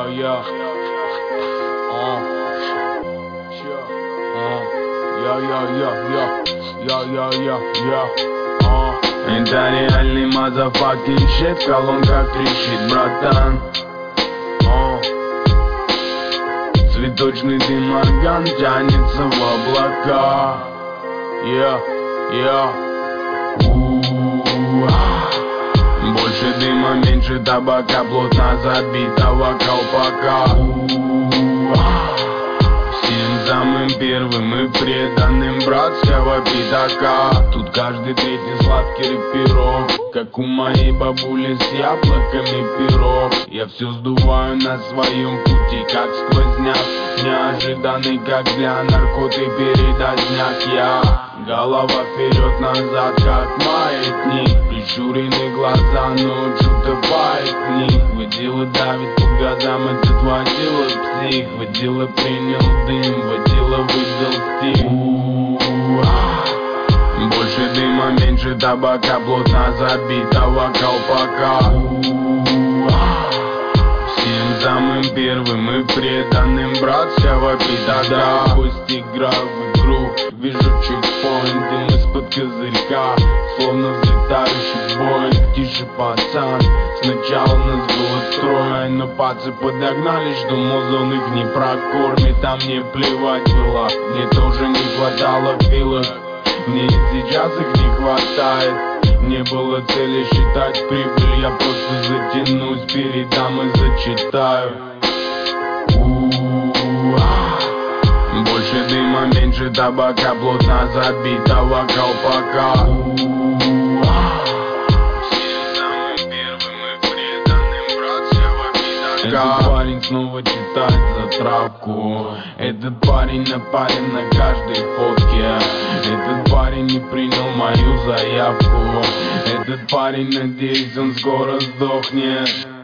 yeah. Это реальный мазафакинг щит, в колонках трещит, братан. Цветочный дым орган тянется в облака. Больше дыма, меньше табака, плотно забитого колпака. Всем самым первым и преданным братского пятака. Тут каждый третий сладкий пирог, как у моей бабули с яблоками пирог. Я все сдуваю на своем пути, как сквозняк, неожиданный, как для наркоты передозняк. Я голова вперед-назад, как маятник, прищуренные глаза, но что-то бает в них. Водила давит по газам, этот водила псих. Водила принял дым, водила выдал стих. Больше дыма, меньше табака, плотно забитого колпака. Всем самым первым и преданным братского пятака. Пусть играю в игру, вижу чекпоинт, дым из-под козырька, словно взлетающий боинг. Тише, пацан, сначала нас было трое, но пацы подогнали, что музон их не прокормит. А мне плевать было, мне тоже не хватало филок, мне и сейчас их не хватает. Не было цели считать прибыль, я просто затянусь, передам и зачитаю. Больше дыма, меньше табака, плотно забитого колпака. Всем самым первым и преданным братского пятака. Этот парень снова читает затравку. Этот парень напарен на каждой фотке. Этот парень не принял мою заявку. Этот парень, надеюсь, он скоро сдохнет.